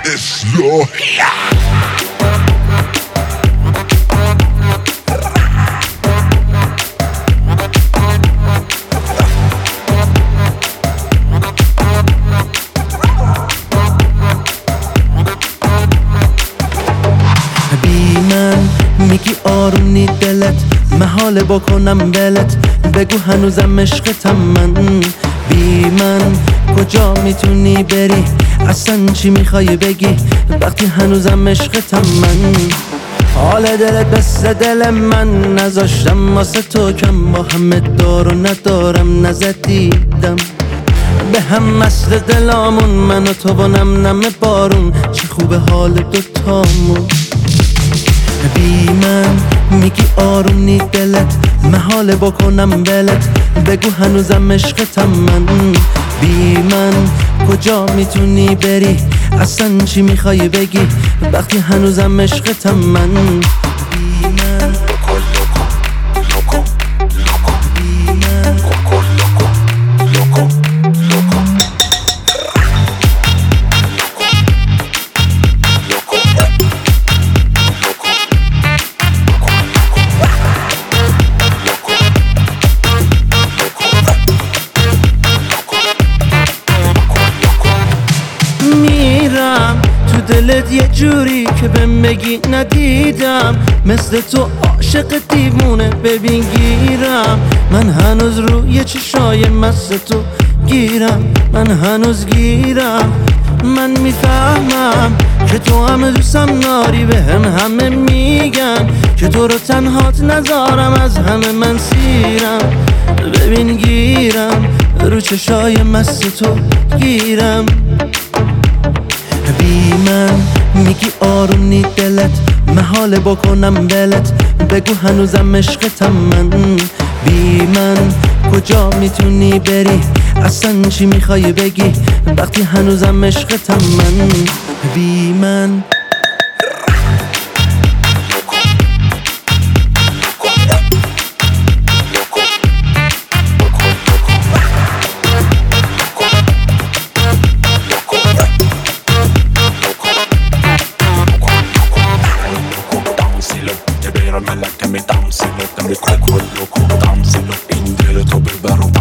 اصلاحی. بی من میگی آرونی دلت، محاله بکنم ولت، بگو هنوزم عشقتم من. بی من کجا میتونی بری، اصلا چی میخوای بگی وقتی هنوزم عشقتم من. حال دلت مثل دل من، نذاشتم واسه تو کم، با همه دار و ندارم نزدیدم به هم مثل دلامون، من و تو و نم نم بارون، چه خوبه حال دوتامون. بی من میگی آرونی دلت، محاله بکنم ولت، بگو هنوزم عشقتم من. بی من کجا میتونی بری، اصلا چی میخوای بگی وقتی هنوزم عشقتم من. بی من میرم تو دلت یه جوری که بهم بگی ندیدم، مثل تو عاشق دیوونه ببین گیرم. من هنوز روی چشای مثل تو گیرم، من هنوز گیرم. من میفهمم که تو همه دوستم داری، به همه میگن که تو رو تنهات نذارم، از همه من سیرم ببین گیرم، رو چشای مثل تو گیرم. بی من میگی آرونی دلت، محاله بکنم ولت، بگو هنوزم عشقتم من. بی من کجا میتونی بری، اصلا چی میخوای بگی وقتی هنوزم عشقتم من. بی من Te ber me la que me danse, lo que me coco loco, danse lo indire to bebero.